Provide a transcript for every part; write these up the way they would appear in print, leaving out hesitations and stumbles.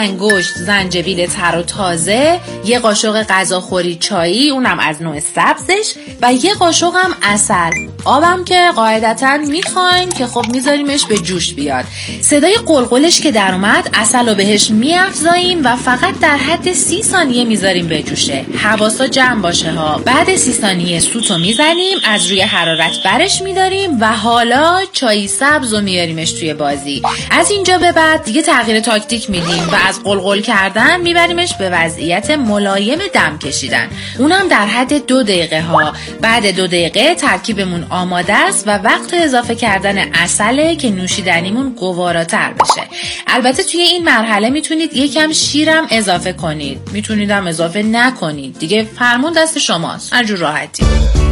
انگشت زنجبیل تر و تازه، یه قاشق غذاخوری چایی اونم از نوع سبزش و یه قاشق هم عسل. آبم که قاعدتاً میخوایم که خب میذاریمش به جوش بیاد. صدای قلقلش که در اومد عسل رو بهش میافزاییم و فقط در حد 30 ثانیه میذاریم به جوشه. حواسا جمع باشه ها. بعد 30 ثانیه سوتو میزنیم، از روی حرارت برش میداریم و حالا چای سبز رو میاریمش توی بازی. از اینجا به بعد دیگه تغییر تاکتیک میدیم و از قلقل کردن میبریمش به وضعیت ملایم دم کشیدن، اونم در حد 2 دقیقه ها. بعد 2 دقیقه ترکیبمون آماده است و وقت اضافه کردن عسله که نوشیدنیمون گواراتر بشه. البته توی این مرحله میتونید یکم شیرم اضافه کنید، میتونیدم اضافه نکنید، دیگه فرمون دست شماست، هر جور راحتی.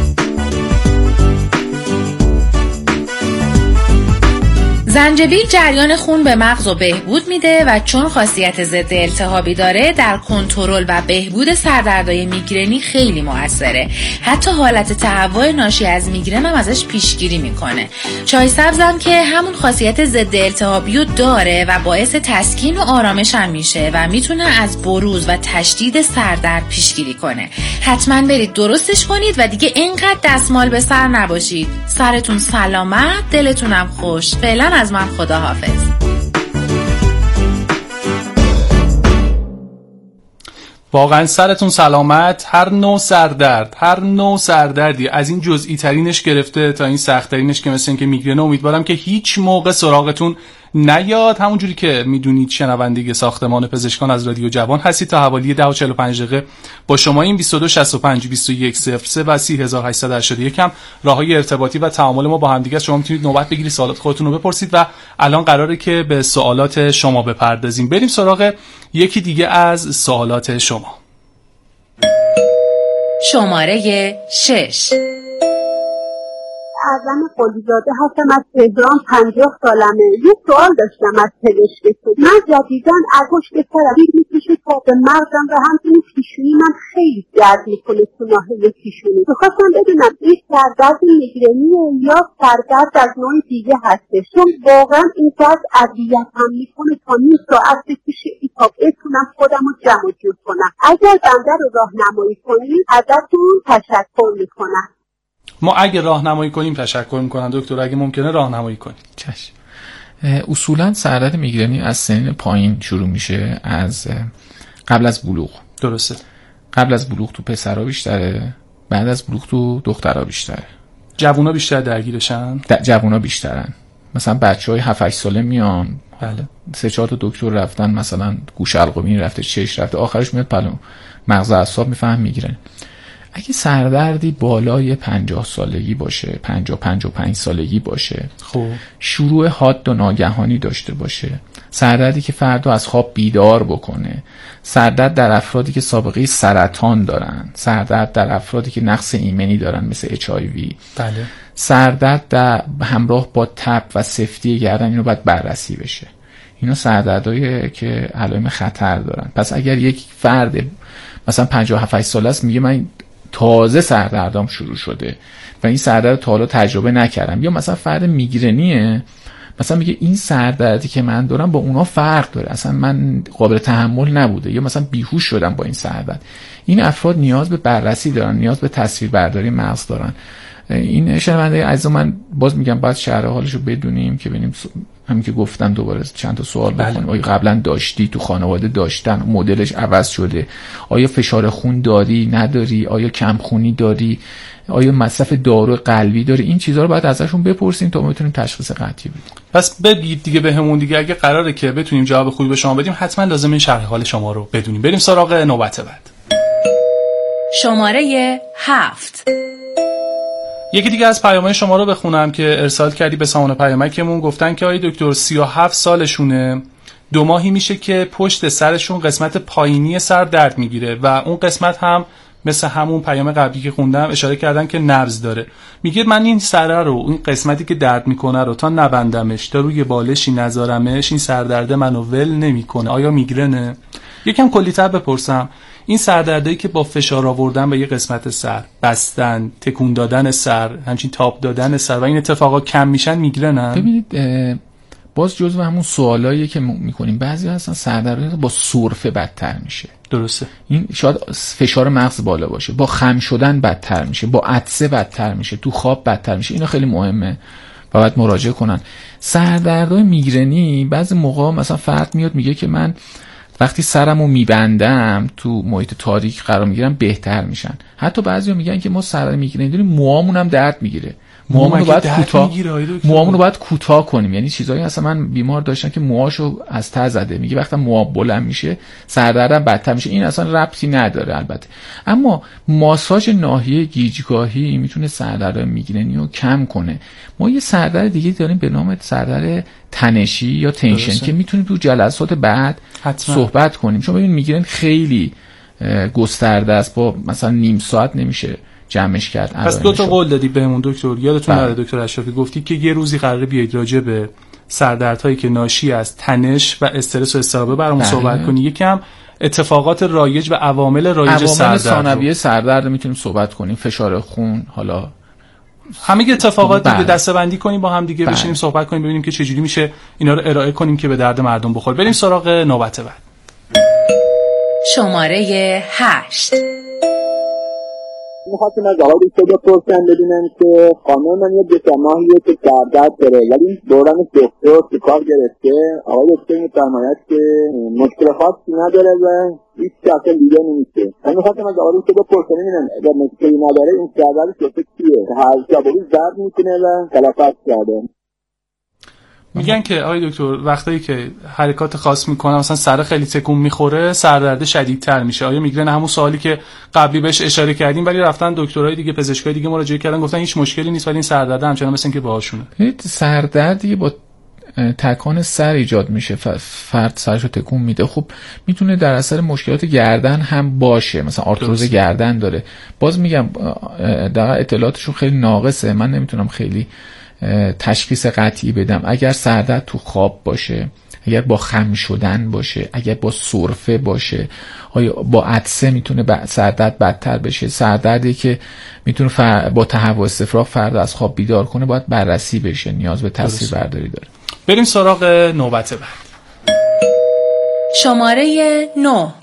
زنجبیل جریان خون به مغز رو بهبود میده و چون خاصیت ضد التهابی داره در کنترل و بهبود سردردهای میگرنی خیلی موثره. حتی حالت تهوع ناشی از میگرن هم ازش پیشگیری میکنه. چای سبز هم که همون خاصیت ضد التهابی رو داره و باعث تسکین و آرامش هم میشه و میتونه از بروز و تشدید سردرد پیشگیری کنه. حتما برید درستش کنید و دیگه اینقدر دستمال به سر نباشید. سرتون سلامت، دلتونم خوش. فعلا از من خداحافظ. واقعا سرتون سلامت. هر نوع سردردی از این جزئی ترینش گرفته تا این سخت ترینش که مثل این که میگرن، امیدوارم که هیچ موقع سراغتون نیاد. همونجوری که میدونید شنونده ساختمان پزشکان از رادیو جوان هستید. تا حوالی 10 و 45 دقیقه با شما این 2265 2103 و 3881 هم راههای ارتباطی و تعامل ما با هم دیگه است. شما میتونید نوبت بگیرید، سوالات خودتون رو بپرسید و الان قراره که به سوالات شما بپردازیم. بریم سراغ یکی دیگه از سوالات شما. شماره 6. اعظم قلیزاده هستم از تهران، 50 سالمه. یه سوال داشتم از پزشکتون. من جدیداً انگشت سرم میکشه تا به مغزم و همچنین پیشونی من خیلی درد میکنه تو ناحیه پیشونی. میخواستم بدونم این سردرد میگرنیه یا سردرد از نوع دیگه هستش، چون واقعا این درد اذیت هم میکنه تا نیم ساعت بکشه تا بتونم خودم رو جمع و جور کنم. اگر بنده رو راهنمایی کنید ازتون تشکر میکنم. ما اگه راهنمایی کنیم تشکر میکنم دکتر، اگه ممکنه راهنمایی کنیم. چشم. اصولا سردرد میگرنی از سنین پایین شروع میشه، از قبل از بلوغ. درسته. قبل از بلوغ تو پسرها بیشتره، بعد از بلوغ تو دخترها بیشتره. جوونا بیشتر درگیرشن؟ جوونا بیشترن. مثلا بچهای 7-8 ساله میان، بله، 3-4 تا دکتر رفتن، مثلا گوش حلقوی رفته، چش رفته، آخرش میاد پلو مغز اعصاب میفهم میگیرن. اگه سردردی بالای 50 سالگی باشه، 50-55 سالگی باشه، خب شروع حاد و ناگهانی داشته باشه، سردردی که فردو از خواب بیدار بکنه، سردرد در افرادی که سابقه سرطان دارن، سردرد در افرادی که نقص ایمنی دارن مثل HIV، بله، سردرد در همراه با تب و سفتی گردن، اینو باید بررسی بشه. اینا سردردایی که علائم خطر دارن. پس اگر یک فرد مثلا 57 ساله است میگه من تازه سردردام شروع شده و این سردرد تا حالا تجربه نکردم، یا مثلا فرد میگرنیه مثلا میگه این سردردی که من دارم با اونا فرق داره، اصلا من قابل تحمل نبوده، یا مثلا بیهوش شدم با این سردرد. این افراد نیاز به بررسی دارن، نیاز به تصویربرداری مغز دارن. این شنونده عزیز، من باز میگم باید شرح حالشو بدونیم که ببینیم، همین که گفتم دوباره چند تا سوال بکنیم. آیا قبلا داشتی، تو خانواده داشتن، مدلش عوض شده، آیا فشار خون داری نداری، آیا کم خونی داری، آیا مصرف دارو قلبی داری، این چیزها رو باید ازشون بپرسیم تا بتونیم تشخیص قطعی بدیم. پس بگید دیگه بهمون دیگه، اگه قراره که بتونیم جواب خوبی به شما بدیم حتما لازم این شرح حال شما رو بدونیم. بریم سراغ نوبت بعد. شماره 7. یکی دیگه از پیام‌های شما رو بخونم که ارسال کردی به سامان پیامکمون. گفتن که آقای دکتر 37 سالشونه، 2 ماهی میشه که پشت سرشون قسمت پایینی سر درد میگیره و اون قسمت هم مثل همون پیام قبلی که خوندم اشاره کردن که نبض داره. میگه من این سر رو، این قسمتی که درد میکنه رو تا نبندمش، تا روی بالشی نذارمش، این سردرد منو ول نمیکنه. آیا میگرنه؟ یکم کلی‌تر بپرسم، این سردردایی که با فشار آوردن به یه قسمت سر، بستن، تکون دادن سر، همچین تاب دادن سر و این اتفاقا کم میشن، میگرنن؟ ببینید باز جزو همون سوالاییه که میکنیم. بعضی هستن سردردی با سرفه بدتر میشه. درسته. این شاید فشار مغز بالا باشه، با خم شدن بدتر میشه، با عطسه بدتر میشه، تو خواب بدتر میشه. اینا خیلی مهمه و باید مراجعه کنن. سردردهای میگرنی بعضی موقع مثلا فرد میاد میگه که من وقتی سرمو میبندم تو محیط تاریک قرار میگیرم بهتر میشن. حتی بعضیا میگن که ما سردرد میگرنی داریم موامون هم درد میگیره. موامون رو باید کوتاه کنیم. یعنی چیزایی هست من بیمار داشتم که موهاشو از ته زده، میگه وقتی موها بلند میشه سردردم بدتر میشه. این اصلا ربطی نداره البته. اما ماساژ ناحیه گیجگاهی میتونه سردرد میگرنی رو کم کنه. ما یه سردرد دیگه داریم به نام سردرد تنشی یا تنشن که میتونیم تو جلسات بعد صحبت کنیم، چون ببین میگرن خیلی گسترده است، با مثلا نیم ساعت نمیشه جمعش کرد. پس 2 تا قول دادی بهمون دکتر، یادتون نره دکتر اشرفی گفتی که یه روزی قراره بیاید راجع به سردردهایی که ناشی از تنش و استرس و اضطراب برامون صحبت کنی. یکم اتفاقات رایج و عوامل رایج سردرد ثانویه سردرد میتونیم صحبت کنیم، فشار خون، حالا همه اتفاقات دیگه دسته‌بندی کنیم با هم دیگه بشینیم صحبت کنیم ببینیم که چجوری میشه اینا رو ارائه کنیم که به درد مردم بخوره. بریم سراغ نوبت بعد. شماره 8. میخواستم از آقای دکتر بپرسم ببینم که خانم من یه 2 ماهیه که سردرد داره ولی دوران دکتر تو کار گرفته. آقای دکتر میفرماید که مشکل خاصی نداره و هیچ شکل دیگه نمیشه. من میخواستم از آقای دکتر بپرسم ببینم اگر مشکلی نداره این سردرد شده چیه؟ هر شب و روز درد میکنه و تلفظ کرده. میگن که آقای دکتر وقتی که حرکات خاص میکنه مثلا سر خیلی تکون میخوره سردرد شدیدتر میشه. آیا میگرن همون سوالی که قبلی بهش اشاره کردیم ولی رفتن دکترای دیگه پزشکای دیگه مراجعه کردن گفتن هیچ مشکلی نیست ولی این سردرد همچنان مثل اینکه باهاشونه. سردردی با تکان سر ایجاد میشه، فرد سرشو تکون میده. خب میتونه در اثر مشکلات گردن هم باشه، مثلا آرتروز گردن داره. باز میگم در اطلاعاتشون خیلی ناقصه، من نمیتونم خیلی تشخیص قطعی بدم. اگر سردرد تو خواب باشه، اگر با خم شدن باشه، اگر با سرفه باشه، آیا با عطسه میتونه سردرد بدتر بشه. سردردی که میتونه با تهوع استفراغ فرد از خواب بیدار کنه باید بررسی بشه، نیاز به تصویر برداری داره. بریم سراغ نوبت بعد. شماره 9.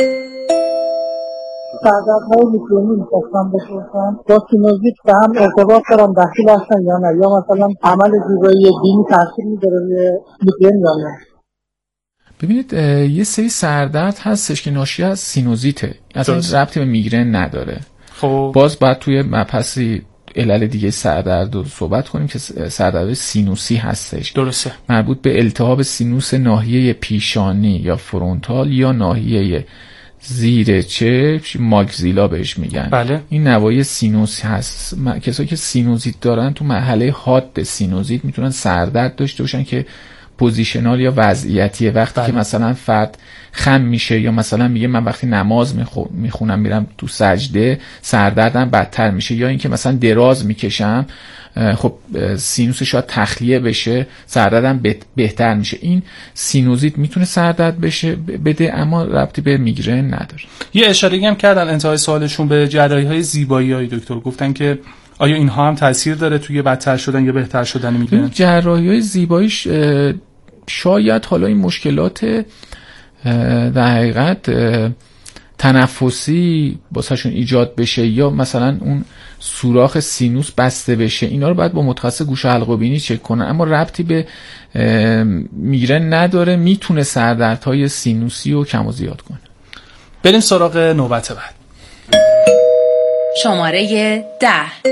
سردردهای میگرنی میخواستم بپرسم با سینوزیت به هم ارتباط دارن دخیل هستن یا نه، یا مثلا عمل جزئی دینی تاثیر میذاره روی میگرن یا نه؟ ببینید یه سری سردرد هستش که ناشی از سینوزیته، اصلا ربطی به میگرن نداره. خب باز باید توی مبحثی علل دیگه سردرد رو صحبت کنیم که سردرد سینوسی هستش. درسته. مربوط به التهاب سینوس ناحیه پیشانی یا فرونتال یا ناحیه زیر چشم، ماگزیلا بهش میگن. بله. این نواحی سینوس هست. کسایی که سینوزیت دارن تو مرحله حاد سینوزیت میتونن سردرد داشته باشن که پوزیشنال یا وضعیتیه. وقتی که مثلا فرد خم میشه یا مثلا میگه من وقتی نماز میخونم میرم تو سجده سردردم بدتر میشه، یا اینکه مثلا دراز میکشم خب سینوس شاید تخلیه بشه سردردم بهتر میشه. این سینوزیت میتونه سردرد بده اما ربطی به میگرن نداره. یه اشاره‌ای هم کردن انتهای سوالشون به جراحی‌های زیبایی‌های دکتر، گفتن که آیا اینها هم تاثیر داره توی بدتر شدن یا بهتر شدن میگرن؟ جراحی‌های زیباییش شاید حالا این مشکلات در حقیقت تنفسی واسهشون ایجاد بشه یا مثلا اون سوراخ سینوس بسته بشه، اینا رو باید با متخصص گوش و حلق و بینی چک کنن، اما ربطی به میگرن نداره. میتونه سردردهای سینوسی رو کم و زیاد کنه. بریم سراغ نوبت بعد. شماره 10.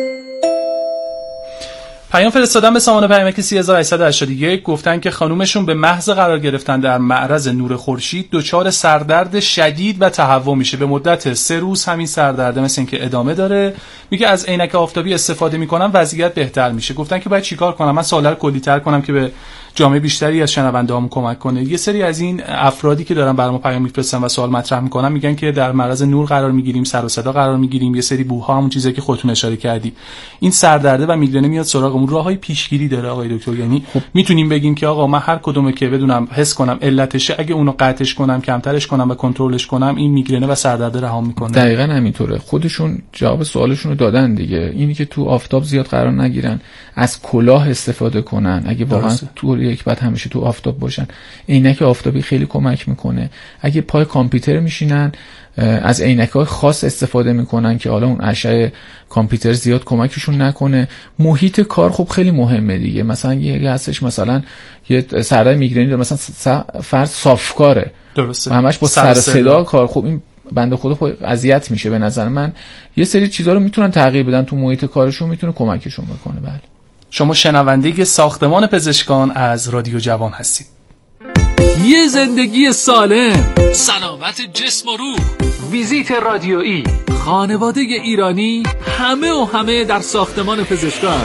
پیام فرستادن به سامانه پیامک 3881 گفتن که خانومشون به محض قرار گرفتن در معرض نور خورشید دچار سردرد شدید و تهوع میشه. به مدت 3 روز همین سردرد مثل این که ادامه داره. میگه از عینک آفتابی استفاده میکنم وضعیت بهتر میشه. گفتن که باید چیکار کنم؟ من سوال رو کلی‌تر کنم که به جامعه بیشتری از شنونده‌هامون کمک کنه. یه سری از این افرادی که دارن برام پیام میفرستن و سوال مطرح میکنن میگن که در معرض نور قرار میگیریم، سر و صدا قرار میگیریم، یه سری بوها، همون چیزایی که خودتون اشاره کردی. این سردرده و میگرن میاد سراغمون. راههای پیشگیری داره آقای دکتر؟ یعنی میتونیم بگیم که آقا من هر کدومه که بدونم حس کنم علتشه، اگه اونو قطعش کنم، کمترش کنم و کنترلش کنم، این میگرن و سردرده رها میکنه؟ دقیقاً همینطوره. خودشون جواب سوالشون رو دادن دیگه. اینی که تو آفتاب زیاد قرار نگیرن، از کلاه استفاده کنن، اگه واقعا تو یک بعد همیشه تو آفتاب باشن. عینک آفتابی خیلی کمک میکنه. اگه پای کامپیوتر میشینن از عینک‌های خاص استفاده میکنن که حالا اون اشعه کامپیوتر زیاد کمکشون نکنه. محیط کار خب خیلی مهمه دیگه. مثلا یه هستش مثلا یه سردرد میگرنی داره، مثلا فرض صافکاره، درسته، همش با سر صدا کار، خب این بنده خدا اذیت میشه. به نظر من یه سری چیزا رو میتونن تغییر بدن تو محیط کارشون، میتونه کمکشون بکنه. بله. شما شنونده ساختمان پزشکان از رادیو جوان هستید. یه زندگی سالم، سلامت جسم و روح، ویزیت رادیویی، خانواده ایرانی، همه در ساختمان پزشکان.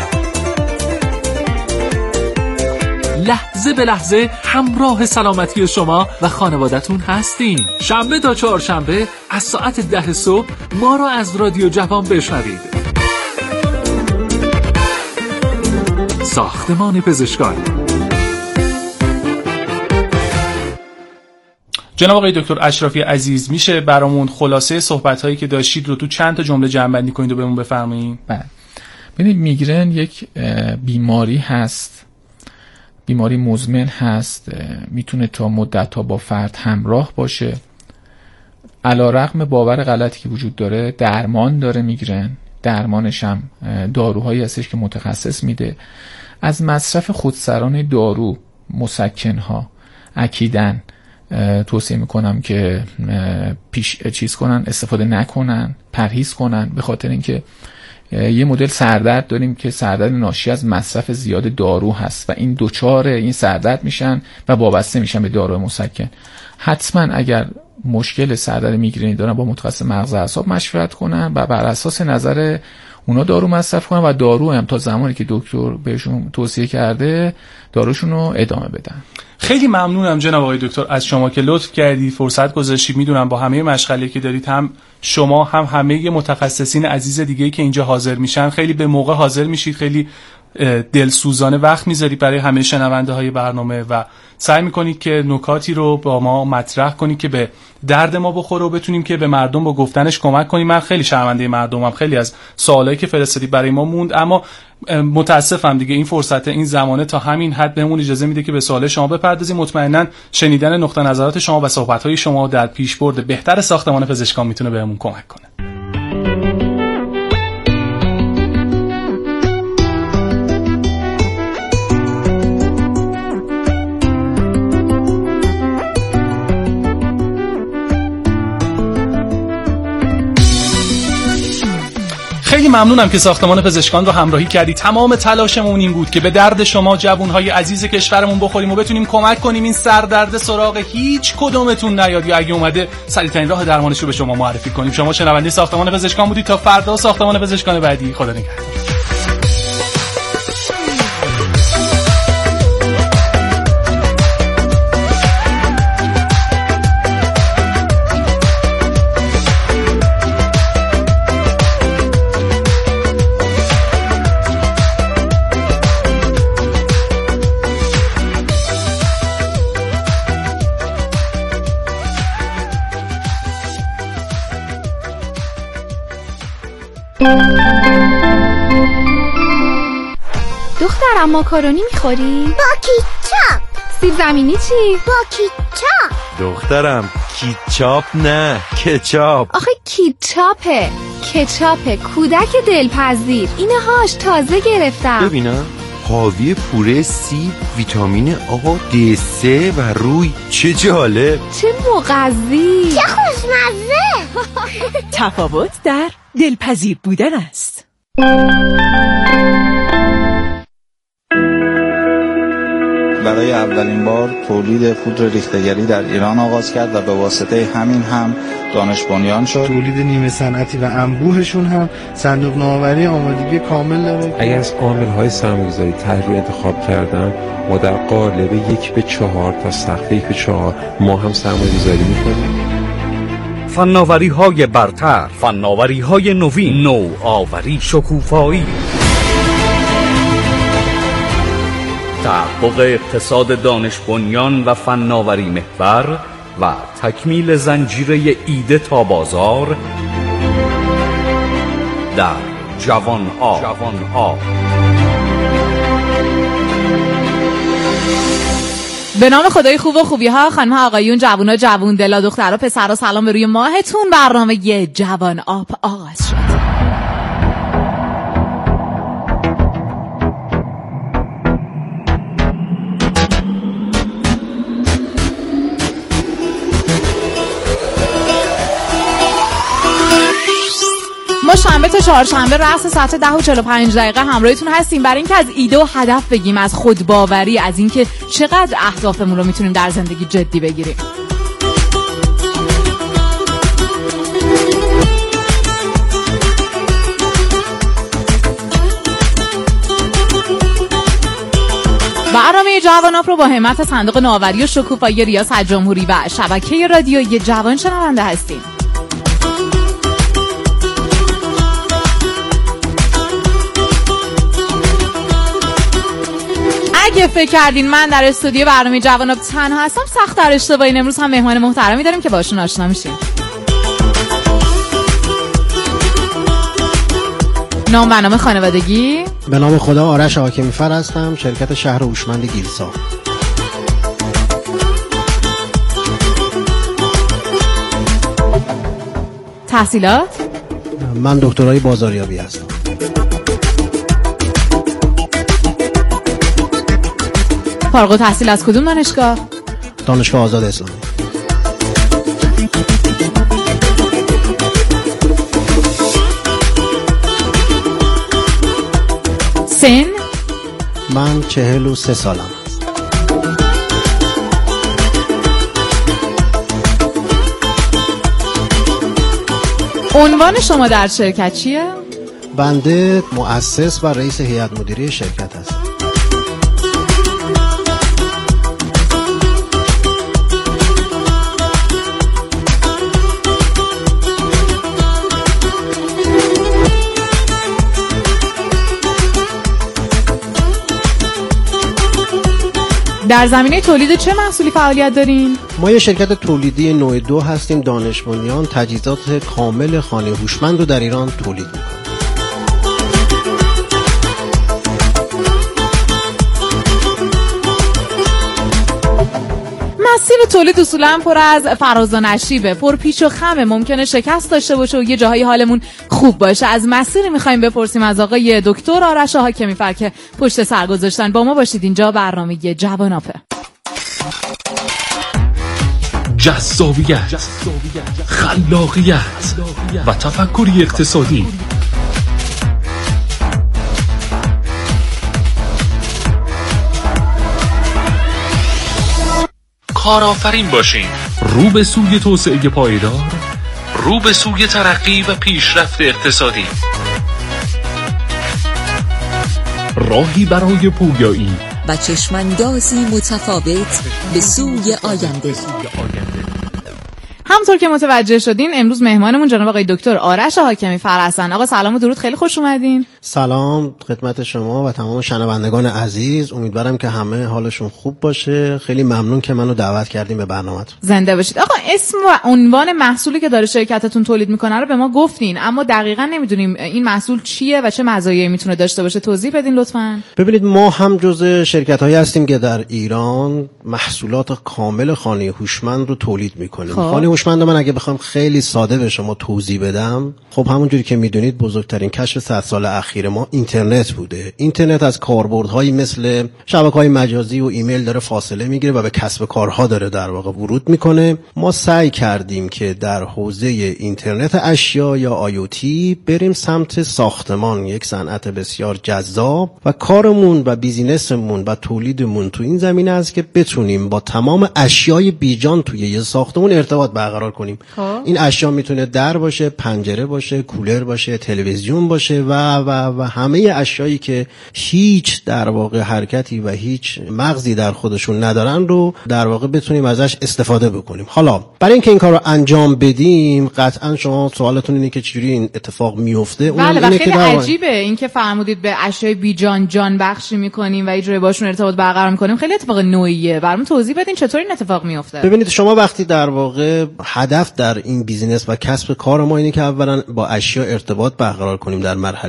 لحظه به لحظه همراه سلامتی شما و خانوادتون هستیم. شنبه تا چهارشنبه از ساعت 10 صبح ما رو از رادیو جوان بشنوید. ساختمان پزشکان. جناب آقای دکتر اشرفی عزیز، میشه برامون خلاصه صحبت‌هایی که داشتید رو تو چند تا جمله جمع‌بندی کنید و بهمون بفرمایید؟ بله. ببینید میگرن یک بیماری هست، بیماری مزمن هست، میتونه تا مدت‌ها با فرد همراه باشه. علی‌رغم باور غلطی که وجود داره، درمان داره میگرن، درمانش هم داروهایی هستش که متخصص میده. از مصرف خودسرانه دارو، مسکن‌ها، اکیدن توصیه میکنم که استفاده نکنن، پرهیز کنن، به خاطر اینکه یه مدل سردرد داریم که سردرد ناشی از مصرف زیاد دارو هست و این دوچار این سردرد میشن و وابسته میشن به دارو مسکن. حتما اگر مشکل سردرد میگرنی دارن با متخصص مغز اعصاب مشورت کنن و بر اساس نظر اونا دارو مصرف کنن و دارو هم تا زمانی که دکتر بهشون توصیه کرده داروشون رو ادامه بدن. خیلی ممنونم جناب آقای دکتر از شما که لطف کردی فرصت گذاشتید. میدونم با همه مشغله که دارید، هم شما هم همه متخصصین عزیز دیگه‌ای که اینجا حاضر میشن، خیلی به موقع حاضر میشید، خیلی دلسوزانه وقت میذارید برای همه شنونده های برنامه و سعی میکنید که نکاتی رو با ما مطرح کنید که به درد ما بخوره و بتونیم که به مردم با گفتنش کمک کنیم. من خیلی شرمنده مردمم، خیلی از سوالایی که فرستادید برای ما موند، اما متاسفم دیگه این فرصت، این زمانه تا همین حد بهمون اجازه میده که به سوال شما بپردازیم. مطمئنا شنیدن نقطه نظرات شما و صحبت‌های شما در پیشبرد بهتر ساختمان پزشکان میتونه بهمون کمک کنه. خیلی ممنونم که ساختمان پزشکان رو همراهی کردی. تمام تلاشمون این بود که به درد شما جوانهای عزیز کشورمون بخوریم و بتونیم کمک کنیم این سردرد سراغ هیچ کدومتون نیاد یا اگه اومده سریع‌ترین راه درمانش رو به شما معرفی کنیم. شما شنونده ساختمان پزشکان بودید. تا فردا ساختمان پزشکان بعدی. خدا نگهدار. دخترم ماکارونی میخوری؟ با کیچاپ. سیب زمینی چی؟ با کیچاپ. دخترم کیچاپ نه کچاپ. آخه کیچاپه، کچاپه، کودک دلپذیر. اینه هاش تازه گرفتم. ببینم حاوی پوره سیب، ویتامین آ، D3 و روی. چه جالب، چه مغذی، چه خوشمزه. تفاوت در دلپذیر بودن است. برای اولین بار تولید پودر ریخته‌گری در ایران آغاز کرد و به واسطه همین هم دانش بنیان شد. تولید نیمه صنعتی و انبوهشون هم صندوق نوآوری آمادگی کامل داره. اگر از عامل‌های سرمایه‌گذاری طرحی انتخاب کردن، ما در قالب 1:4 تا سقف 1:4 ما هم سرمایه‌گذاری می‌کنیم. فناوری‌های برتر، فناوری‌های نوین، نوآوری، شکوفایی، تحقق اقتصاد دانش بنیان و فناوری محور و تکمیل زنجیره ایده تا بازار در جوان آب. به نام خدای خوب و خوبی ها، خانم ها آقایون، جوونا جوون دلا، دخترها پسرها، سلام به روی ماهتون. برنامه جوان آپ آغاز شد. ما شنبه تا چهارشنبه رأس ساعت 10:45 همراهتون هستیم برای اینکه از ایده و هدف بگیم، از خودباوری، از اینکه چقدر اهدافمون رو میتونیم در زندگی جدی بگیریم. برنامه جوان آپ رو با همت صندوق نوآوری و شکوفایی ریاست جمهوری و شبکه رادیویی جوان شنونده هستیم. اگه فکر کردین من در استودیو برنامه جوان آپ تنها هستم، سخت در اشتباهین. امروز هم مهمان محترمی داریم که باشون آشنا میشیم. نام و نام خانوادگی؟ به نام خدا آرش حاکمی فر هستم، شرکت شهر هوشمند گیلسا. تحصیلات؟ من دکترای بازاریابی هستم. فارغ التحصیل از کدوم دانشگاه؟ دانشگاه آزاد اسلامی. سن؟ من 43 سالم هست. عنوان شما در شرکت چیه؟ بنده مؤسس و رئیس هیئت مدیره شرکت هستم. در زمینه تولید چه محصولی فعالیت دارین؟ ما یه شرکت تولیدی نوع 2 هستیم. دانش بنیان تجهیزات کامل خانه هوشمند رو در ایران تولید می‌کنیم. مسیر تولید اصولا پر از فراز و نشیبه، پر پیچ و خمه، ممکنه شکست داشته باشه و یه جاهای حالمون خوب باشه. از مسیری می‌خوایم بپرسیم از آقای دکتر آرش حاکمی فر که پشت سر گذاشتن. با ما باشید، اینجا برنامه جوان آپه. جذابیت، خلاقیت و تفکری اقتصادی. کارآفرین باشین، رو به سوی توسعه پایدار، رو به سوی ترقی و پیشرفت اقتصادی. راهی برای پویایی و چشماندازی متفاوت به سوی آینده. همونطور که متوجه شدین امروز مهمانمون جناب آقای دکتر آرش حاکمی فر هستن. آقا سلام و درود، خیلی خوش اومدین. سلام خدمت شما و تمام شنوندگان عزیز، امیدوارم که همه حالشون خوب باشه. خیلی ممنون که منو دعوت کردین به برنامه‌تون. زنده باشید. آقا اسم و عنوان محصولی که داره شرکتتون تولید میکنه رو به ما گفتین، اما دقیقاً نمیدونیم این محصول چیه و چه مزایایی میتونه داشته باشه. توضیح بدین لطفاً. ببینید، ما هم جزء شرکت‌هایی هستیم که در ایران محصولات کامل خانه هوشمند رو تولید میکنیم. خانه هوشمند من اگه بخوام خیلی ساده به شما توضیح بدم، خب همونجوری که میدونید بزرگترین کشف 100 سال اخیر ما اینترنت بوده. اینترنت از کاربردهایی مثل شبکه‌های مجازی و ایمیل داره فاصله میگیره و به کسب کارها داره در واقع ورود میکنه. ما سعی کردیم که در حوزه اینترنت اشیا یا IoT بریم سمت ساختمان، یک صنعت بسیار جذاب، و کارمون و بیزینسمون و تولیدمون تو این زمینه است که بتونیم با تمام اشیای بیجان توی یه ساختمون ارتباط برقرار کنیم. این اشیا میتونه در باشه، پنجره باشه، کولر باشه، تلویزیون باشه و همه اشیایی که هیچ در واقع حرکتی و هیچ مغزی در خودشون ندارن رو در واقع بتونیم ازش استفاده بکنیم. حالا برای اینکه این کار رو انجام بدیم، قطعا شما سوالتون اینه که چجوری این اتفاق میفته. بله، و خیلی عجیبه اینکه فرمودید به اشیای بیجان جان بخشی میکنیم و یه جوری باشون ارتباط برقرار میکنیم. خیلی اتفاق نوعیه. برام توضیح بدین چطور این اتفاق میفته. ببینید، شما وقتی در واقع هدف در این بیزینس و کسب کار ما اینه که اولا با اشیا ارتباط برقرار کنیم در مرحله اول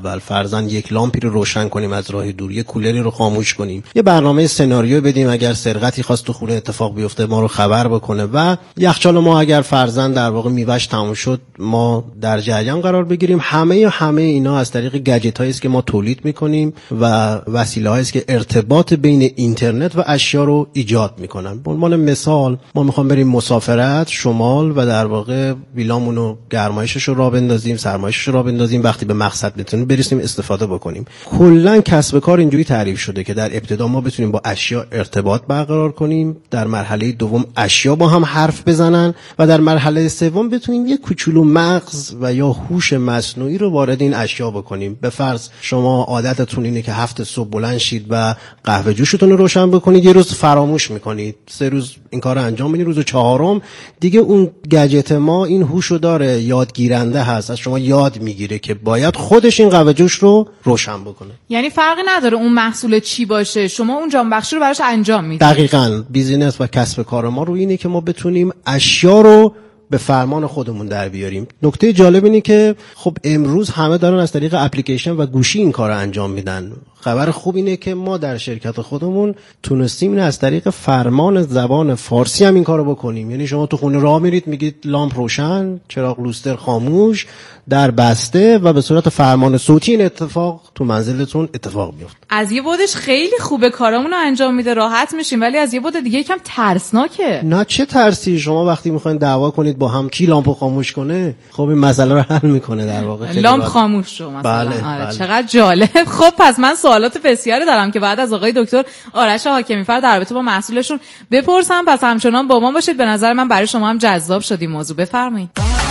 اول، فرضاً یک لامپی رو روشن کنیم از راه دور، یک کولری رو خاموش کنیم، یه برنامه سناریو بدیم اگر سرقتی خواست تو خونه اتفاق بیفته ما رو خبر بکنه و یخچال ما اگر فرضاً در واقع میوهش تموم شد ما در جریان قرار بگیریم. همه اینا از طریق گجت‌هایی است که ما تولید می‌کنیم و وسیله‌هایی است که ارتباط بین اینترنت و اشیا رو ایجاد می‌کنن. به عنوان مثال ما می‌خوام بریم مسافرت شمال و در واقع ویلامون رو گرمایشش رو راه بندازیم، سرمایشش رو راه بندازیم، وقتی به مقصد بتونیم برسیم استفاده بکنیم. کلاً کسب کار اینجوری تعریف شده که در ابتدا ما بتونیم با اشیا ارتباط برقرار کنیم، در مرحله دوم اشیا با هم حرف بزنن و در مرحله سوم بتونیم یک کوچولو مغز و یا هوش مصنوعی رو وارد این اشیا بکنیم. به فرض شما عادتتون اینه که 7 صبح بلند شید و قهوه جوشتون رو روشن بکنید، یه روز فراموش میکنید، 3 روز این کار رو انجام میدید، روز چهارم دیگه اون گجت ما این هوشو داره، یادگیرنده هست، از شما یاد میگیره که باید خودش این قهوه جوش رو روشن بکنه. یعنی فرقی نداره اون محصول چی باشه، شما اون جانبخشی رو براش انجام میدید. دقیقاً بیزینس و کسب کار ما رو اینه که ما بتونیم اشیا رو به فرمان خودمون در بیاریم. نکته جالب اینه که خب امروز همه دارن از طریق اپلیکیشن و گوشی این کار رو انجام میدن. خبر خوب اینه که ما در شرکت خودمون تونستیم این از طریق فرمان زبان فارسی هم این کارو بکنیم. یعنی شما تو خونه راه میرید میگید لامپ روشن، چراغ لوستر خاموش، در بسته و به صورت فرمان صوتی این اتفاق تو منزلتون اتفاق میفته. از یه بودش خیلی خوبه کارامون رو انجام میده، راحت میشیم، ولی از یه بود دیگه یکم ترسناکه. نه چه ترسی، شما وقتی میخواین دعوا کنید با هم کی لامپو خاموش کنه، خب این مسئله رو حل میکنه در واقع. لامپ خاموش شو مثلا. بله. چقدر جالب. خب پس من سوالات بسیاری دارم که بعد از آقای دکتر آرش حاکمی‌فر در رابطه با محصولشون بپرسم، پس همچنان با ما باشید. به نظر من برای شما هم جذاب شد این موضوع. بفرمایید.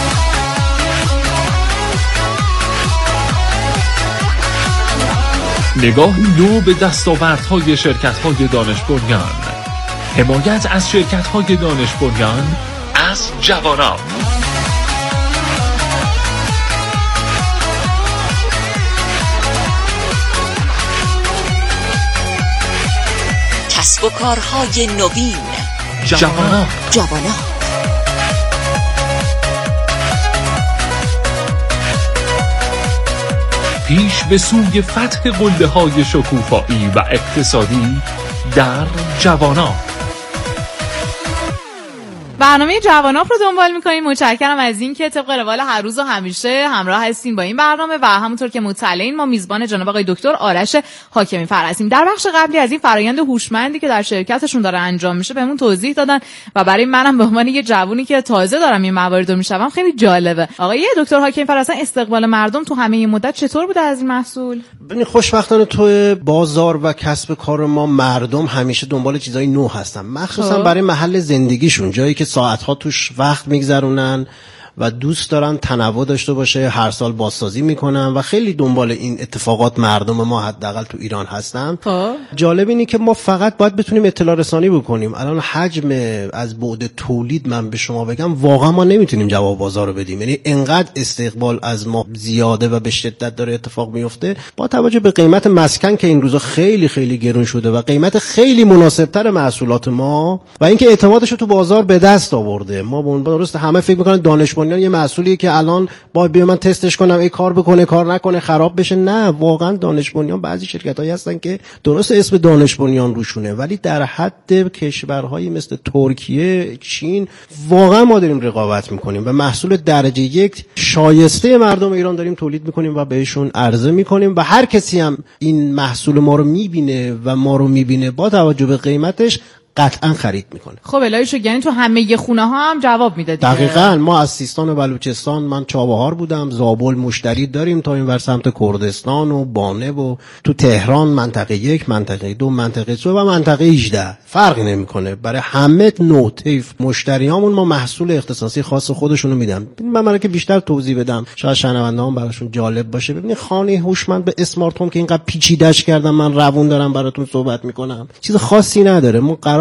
نگاه نو به دستاوردهای شرکت‌های دانش بنیان. حمایت از شرکت‌های دانش بنیان از جوانان. کسب و کارهای نوین. جوانان. پیش به سوی فتح قله‌های شکوفایی و اقتصادی در جوانان. برنامه جواناپ رو دنبال می‌کنیم. متشکرم از این که طبق روال هر روز و همیشه همراه هستین با این برنامه و همونطور که مطلعین ما میزبان جناب آقای دکتر آرش حاکمی‌فر هستیم. در بخش قبلی از این فرآیند هوشمندی که در شرکتشون داره انجام میشه بهمون توضیح دادن و برای منم به عنوان یه جوونی که تازه دارم این موارد رو میشنوم خیلی جالبه. آقای دکتر حاکمی‌فر اصلا استقبال مردم تو همه این مدت چطور بوده از این محصول؟ ببین خوشبختانه تو بازار و کسب کار ما مردم همیشه دنبال چیزای نو هستن، مخصوصا برای محل زندگیشون، جایی که ساعتها توش وقت میگذرونن و دوست دارن تنوع داشته باشه، هر سال بازسازی میکنن و خیلی دنبال این اتفاقات مردم ما حداقل تو ایران هستن. جالب اینه که ما فقط باید بتونیم اطلاع رسانی بکنیم. الان حجم از بعد تولید من به شما بگم واقعا ما نمیتونیم جواب بازار رو بدیم، یعنی انقدر استقبال از ما زیاده و به شدت داره اتفاق میفته با توجه به قیمت مسکن که این روزا خیلی خیلی گرون شده و قیمت خیلی مناسبتر محصولات ما و اینکه اعتمادش رو تو بازار به دست آورده. ما به درست همه فکر میکنن دانش یه محصولیه که الان باید بیام من تستش کنم ای کار بکنه کار نکنه خراب بشه. نه واقعا دانش بنیان بعضی شرکت‌هایی هستن که درست اسم دانش بنیان روشونه ولی در حد کشورهایی مثل ترکیه، چین واقعا ما داریم رقابت میکنیم و محصول درجه یک شایسته مردم ایران داریم تولید میکنیم و بهشون عرضه میکنیم و هر کسی هم این محصول ما رو میبینه با توجه به قیمتش قطعا خرید میکنه. خب الهیشو، یعنی تو همه خونه ها هم جواب میده دیگه. دقیقاً. ما از سیستان و بلوچستان، من چابهار بودم، زابل مشتری داریم تا این ور سمت کردستان و بانه و تو تهران منطقه 1 منطقه 2 منطقه 3 و منطقه 18 فرقی نمیکنه. برای همه نوع طیف مشتریامون ما محصول اختصاصی خاص خودشونو میدن. من برای که بیشتر توضیح بدم شاید شنونده‌ها براشون جالب باشه. ببینید خانه هوشمند به اسمارت هوم که اینقدر پیچیده‌اش کردم من روون دارم براتون صحبت میکنم چیز خاصی نداره. ما قرار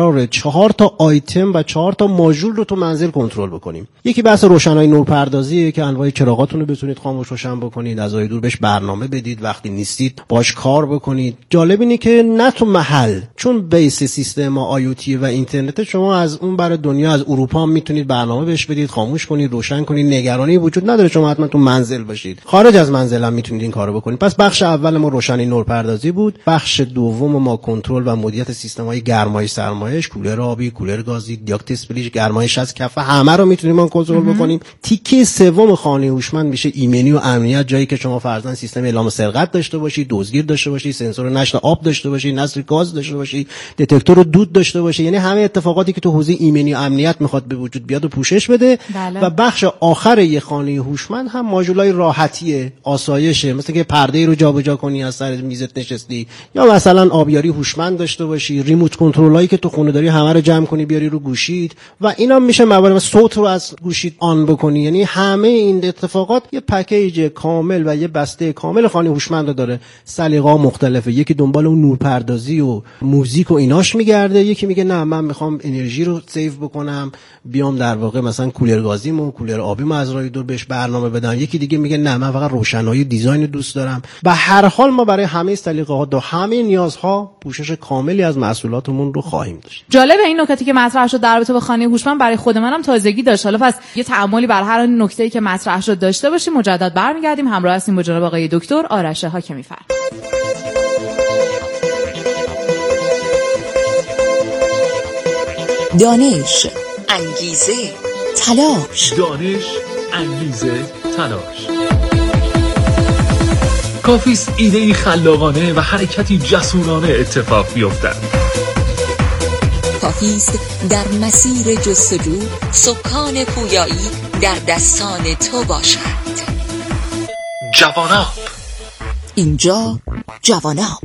قراره 4 تا آیتم و 4 تا ماژول رو تو منزل کنترل بکنیم. یکی بحث روشنایی نورپردازیه که انواع چراغاتون رو بتونید خاموش روشن بکنید، از راه دور بهش برنامه بدید، وقتی نیستید باش کار بکنید. جالب اینه که نه تو محل، چون بیس سیستم ما آیوتی و اینترنت، شما از اون بر دنیا، از اروپا هم میتونید برنامه بهش بدید، خاموش کنید، روشن کنید، نگرانی وجود نداره شما حتما تو منزل باشید. خارج از منزل هم میتونید این کارو بکنید. پس بخش اول ما روشنایی نورپردازی بود. بخش دوم ما کنترل و مدیریت سیستم‌های گرمایش سرمایش، کولر آبی، کولر گازی، دیاکت اسپلیش، گرمایش از کف، همه رو میتونیم ما کنترل بکنیم. تیکه سوم خانه هوشمند میشه ایمنی و امنیت، جایی که شما فرضاً سیستم اعلام سرقت داشته باشید، دزدگیر داشته باشید، سنسور نشت آب داشته باشید، نصر گاز داشته باشید، دتکتور دود داشته باشید، یعنی همه اتفاقاتی که تو حوزه ایمنی و امنیت میخواد به وجود بیاد و پوشش بده. بله. و بخش آخر یه خانه هوشمند هم ماژولای راحتی آسایشه، مثل که پرده رو جابجا کنی از سر میزت نشستی، یا مثلا آبیاری هوشمند داشته باشی، ریموت کنترلایی که تو خونه داری همه رو جمع کنی بیاری رو گوشیت، و اینا میشه موارد صوت رو از گوشیت آن بکنی. یعنی همه این اتفاقات یه پکیج کامل و یه بسته کامل خانه هوشمند داره. سلیقه‌ها مختلفه، یکی دنبال اون نورپردازی و موزیک و ایناش میگرده، یکی میگه نه من میخوام انرژی رو سیو بکنم، بیام در واقع مثلا کولر گازیمو، کولر آبیمو از راه دور بهش برنامه بدم، یکی دیگه میگه نه من فقط روشنایی دیزاین دوست دارم. به هر حال ما برای همه سلیقه‌ها و همه نیازها پوشش کاملی از محصولاتمون رو خواهیم داشت. جالب این نکاتی که مطرح شد در رابطه با خانه هوشمند برای خود منم تازگی داشت. حالا پس یه تأملی بر هر نکته‌ای که مطرح شد داشته باشیم. مجدد برمیگردیم، همراه هستیم با جناب آقای دکتر آرش حاکمی فر. دانش، انگیزه، تلاش. دانش، انگیزه، تلاش. کافیست ایده‌ای خلاقانه و حرکتی جسورانه اتفاق بیفتد. کافیست در مسیر جستجو سکان پویایی در دستان تو باشد. جواناب، اینجا جواناب.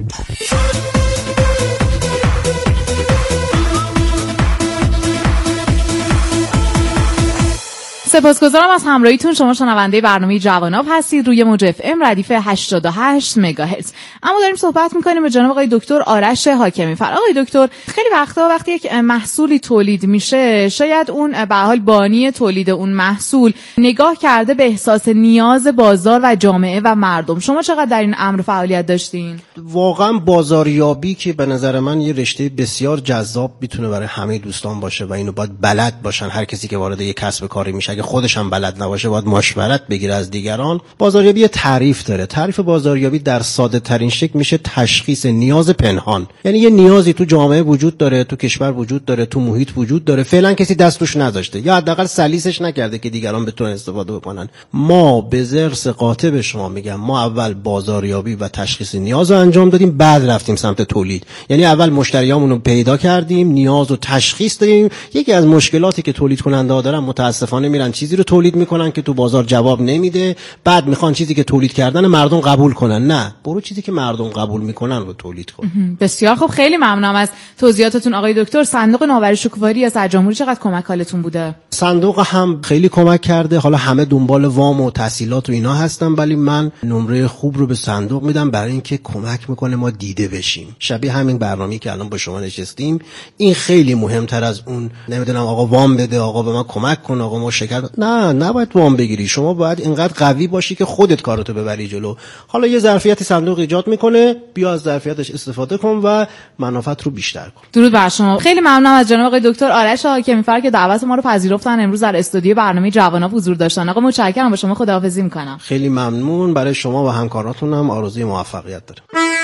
سپاسگزارم از همراهیتون. شما شنونده برنامه جواناب هستید روی موج اف ام ردیف 88 مگاهرتز. اما داریم صحبت می‌کنیم با جناب آقای دکتر آرش حاکمی فر. آقای دکتر، خیلی وقتا وقتی یک محصولی تولید میشه، شاید اون به حال بانی تولید اون محصول نگاه کرده به احساس نیاز بازار و جامعه و مردم. شما چقدر در این امر فعالیت داشتین؟ واقعا بازاریابی که به نظر من یه رشته بسیار جذاب میتونه برای همه دوستان باشه و اینو باید بلد باشن. هر کسی که وارد یک کسب کاری میشه اگه خودش هم بلد نباشه باید مشورت بگیره از دیگران. بازاریابی تعریف داره. تعریف بازاریابی در ساده ترین شکل میشه تشخیص نیاز پنهان. یعنی یه نیازی تو جامعه وجود داره، تو کشور وجود داره، تو محیط وجود داره، فعلا کسی دستش نذاشته یا حداقل سلیسش نکرده که دیگران بتونن استفاده بکنن. ما به ذرس قاطع به شما میگم، ما اول بازاریابی و تشخیص نیاز رو انجام دادیم، بعد رفتیم سمت تولید. یعنی اول مشتریامونو پیدا کردیم، نیاز رو تشخیص دادیم. یکی از مشکلاتی که تولید کننده‌ها دارن متاسفانه میرن چیزی رو تولید میکنن که تو بازار جواب نمیده، بعد میخوان چیزی که تولید کردن مردم قبول کنن. نه، برو چیزی که مردم قبول میکنن رو تولید کن. بسیار خوب، خیلی ممنونم از توضیحاتتون آقای دکتر. صندوق نوآوری شکوفایی از سرجمهوری چقدر کمک حالتون بوده؟ صندوق هم خیلی کمک کرده. حالا همه دنبال وام و تسهیلات و اینا هستن، ولی من نمره خوب رو به صندوق میدم برای اینکه کمک میکنه ما دیده بشیم. شبیه همین برنامه‌ای که الان با شما نشستیم، این خیلی مهمتر از اون نمیدونم آقا وام بده، آقا به ما کمک کن، آقا ما شکر. نه، نباید وام بگیری. شما باید اینقدر قوی باشی که خودت کارتو ببری جلو. حالا یه ظرفیتی صندوق ایجاد میکنه، بیا از ظرفیتش استفاده کن و منافعت رو بیشتر کن. درود بر شما. خیلی ممنونم از جناب آقای دکتر آرش حاکمی فر که دعوت ما رو پذیرفتن، امروز در استودیو برنامه جواناب حضور داشتن. آقا متشکرم، با شما خداحافظی میکنم. خیلی ممنون. برای شما و همکاراتون هم آرزوی موفقیت دارم.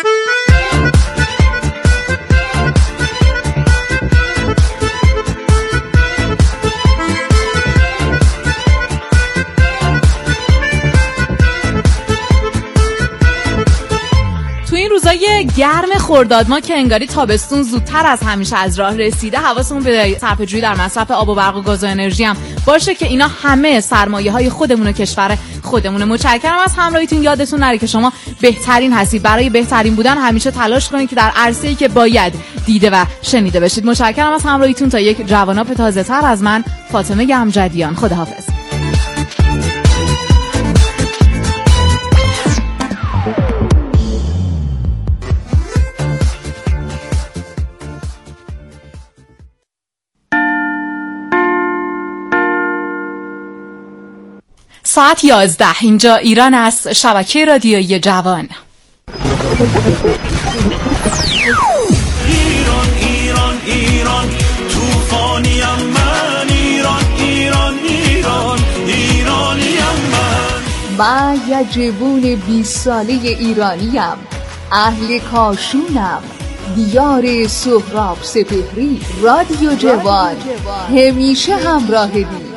روزای گرم خرداد ما که انگاری تابستون زودتر از همیشه از راه رسیده، حواسمون به صرفه‌جویی در مصرف آب و برق و گاز و انرژی هم باشه که اینا همه سرمایه‌های خودمون و کشور خودمونه. متشکرم از همراهیتون. یادتون نره که شما بهترین هستید. برای بهترین بودن همیشه تلاش کنید که در عرصه‌ای که باید دیده و شنیده بشید. متشکرم از همراهیتون. تا یک جواناب تازه‌تر از من، فاطمه امجدیان. خداحافظ. ساعت 11 اینجا ایران است، شبکه رادیویی جوان. ایران ایران ایران توفانیم من، ایران ایران ایران ایرانیم من یه جوون 20 ساله ایرانیم، اهل کاشونم، دیار سهراب سپهری، رادیو جوان همیشه همراه دی.